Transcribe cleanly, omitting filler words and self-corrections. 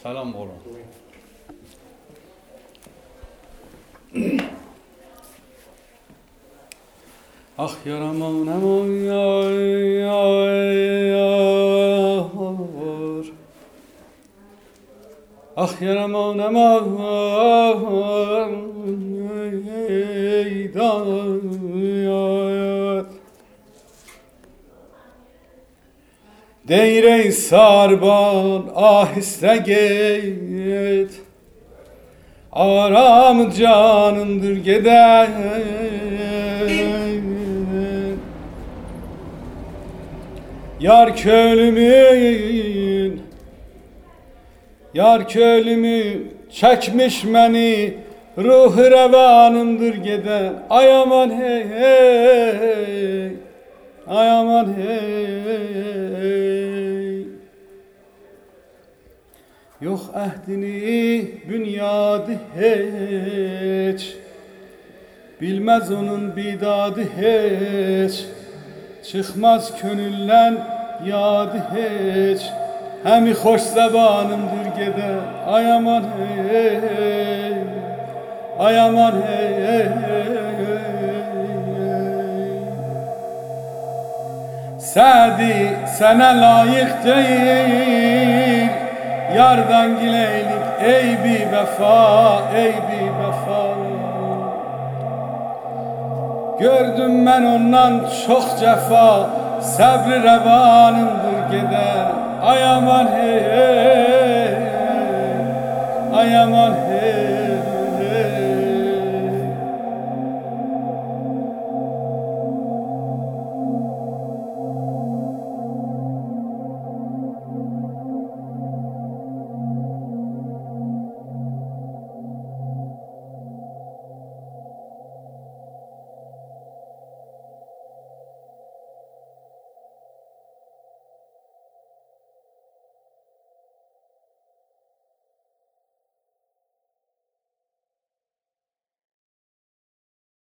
Salam olun. Ah yaramam aman yar yar. Ah yaramam aman yar. Deyre sarban ahiste git. Aram canımdır geden. Yar köylümün çekmiş beni, ruh revanımdır geden. Ay aman hey hey, ay aman hey. Yok ehdini bünyadı hiç, bilmez onun bidadı hiç. Çıkmaz könüllen yadı hiç, hemi hoş zabanımdır gede. Ay aman hey, ay aman hey. Sadi sana layık değil, yardan gileylik ey bir vefa, ey bir vefa. Gördüm ben ondan çok cefa, sabri revanımdır gede. Ay aman hey hey.